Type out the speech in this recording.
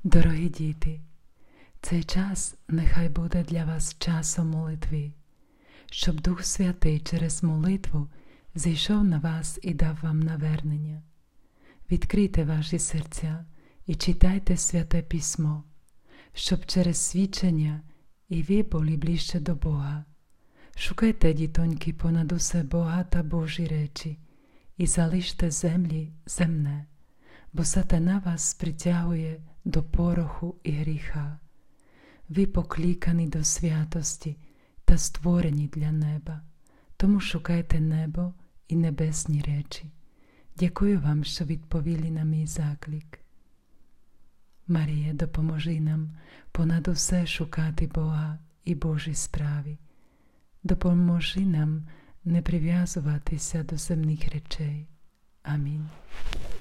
Дорогі діти, цей час нехай буде для вас часом молитви, щоб Дух Святий через молитву зійшов на вас і дав вам навернення. Відкрийте ваші серця і читайте Святе Письмо, щоб через свідчення і ви були ближче до Бога. Шукайте, дітоньки, понад усе Бога та Божі речі і залиште землі земне, бо сатана вас притягує до пороху і гріха. Ви покликані до святості та створені для неба, тому шукайте небо і небесні речі. Дякую вам, що відповіли на мій заклик. Марія, допоможи нам понад усе шукати Бога і Божі справи. Допоможи нам не прив'язуватися до земних речей. Амінь.